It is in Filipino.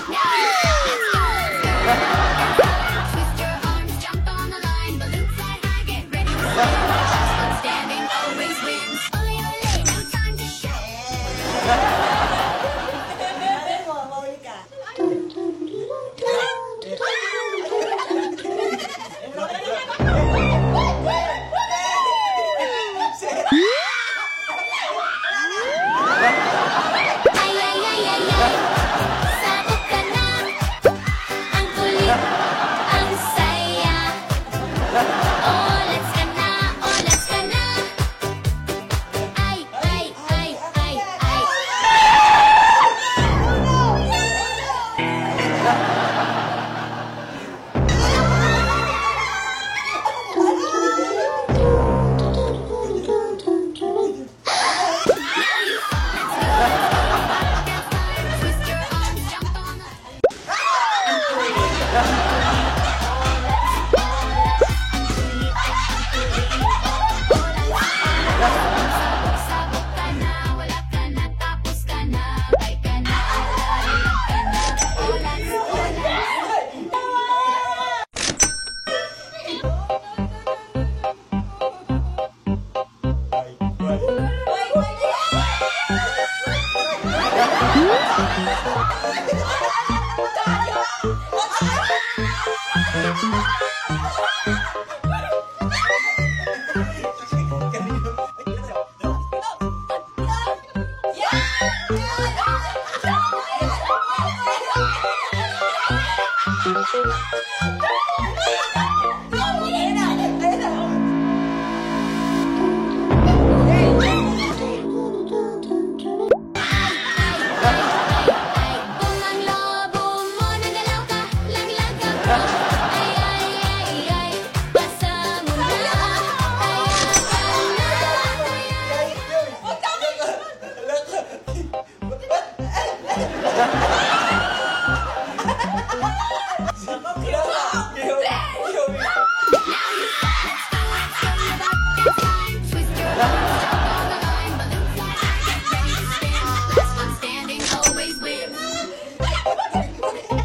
Twist your arms, jump on the line, balloons fly high, get ready to fly. Last one standing always wins. Oh, you're late, no time to show. Ay, ay, ay, ay, ay. Sabog ka na. Ang kulit, ang saya. Olas ka na, olas ka na. Ay, ay, ay, ay, ay. Twist your arms, jump on the sabog ka na, wala ka na, tapos ka na, bay ka na, alala ka na. Olas, olas. Kung ang lobo mo nagalaw ka, laglag ka pa. Ay, ay, ay, ay, pasa mo na. Kaya ka na. Twist your arms, jump on the line, balloons fly high, get ready to spin. Last one standing always wins.